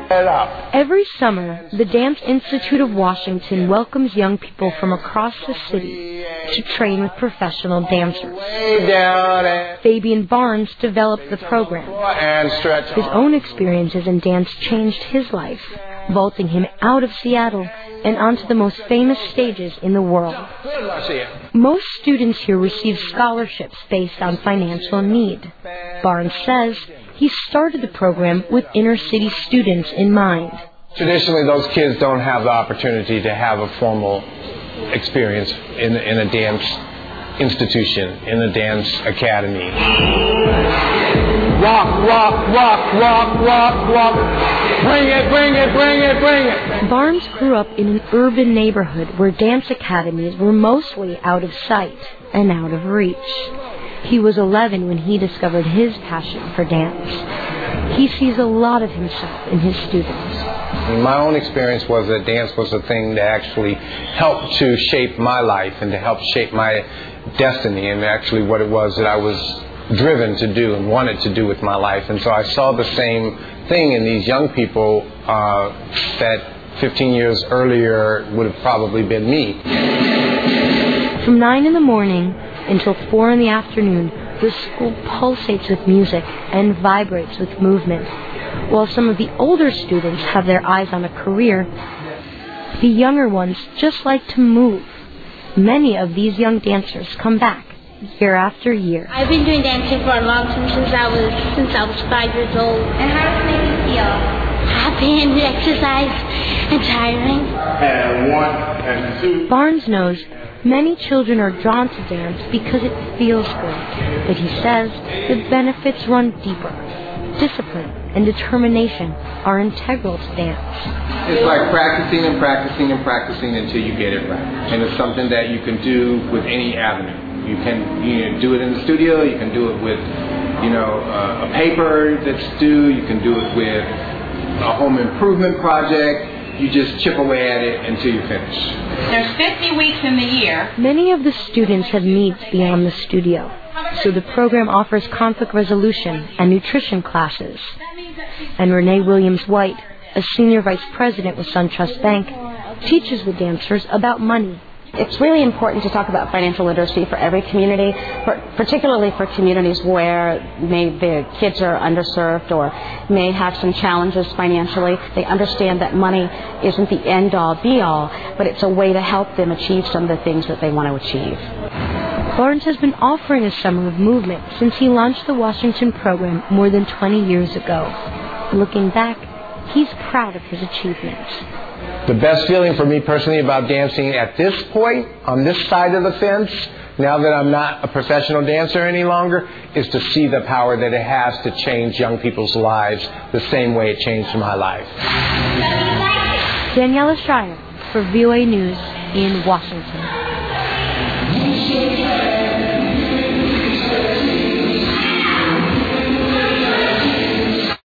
Every summer, the Dance Institute of Washington welcomes young people from across the city to train with professional dancers. Fabian Barnes developed the program. His own experiences in dance changed his life, vaulting him out of Seattle and onto the most famous stages in the world. Most students here receive scholarships based on financial need. Barnes says he started the program with inner-city students in mind. Traditionally, those kids don't have the opportunity to have a formal experience in a dance institution, in a dance academy. Rock, rock, rock, rock, rock, rock. Bring it, bring it, bring it, bring it. Barnes grew up in an urban neighborhood where dance academies were mostly out of sight and out of reach. He was 11 when he discovered his passion for dance. He sees a lot of himself in his students. My own experience was that dance was a thing that actually helped to shape my life and to help shape my destiny, and actually what it was that I was driven to do and wanted to do with my life. And so I saw the same thing in these young people that 15 years earlier would have probably been me. From 9 in the morning until 4 in the afternoon, the school pulsates with music and vibrates with movement. While some of the older students have their eyes on a career, the younger ones just like to move. Many of these young dancers come back year after year. I've been doing dancing for a long time, since I was 5 years old. And how does it make you feel? Happy and exercise and tiring. And 1 and 2. Barnes knows many children are drawn to dance because it feels good, but he says the benefits run deeper. Discipline and determination are integral to dance. It's like practicing and practicing and practicing until you get it right. And it's something that you can do with any avenue. You can do it in the studio, you can do it with a paper that's due, you can do it with a home improvement project. You just chip away at it until you finish. There's 50 weeks in the year. Many of the students have needs beyond the studio, so the program offers conflict resolution and nutrition classes. And Renee Williams-White, a senior vice president with SunTrust Bank, teaches the dancers about money. It's really important to talk about financial literacy for every community, particularly for communities where the kids are underserved or may have some challenges financially. They understand that money isn't the end-all, be-all, but it's a way to help them achieve some of the things that they want to achieve. Barnes has been offering a summer of movement since he launched the Washington program more than 20 years ago. Looking back, he's proud of his achievements. The best feeling for me personally about dancing at this point, on this side of the fence, now that I'm not a professional dancer any longer, is to see the power that it has to change young people's lives the same way it changed my life. Daniela Schreier for VOA News in Washington.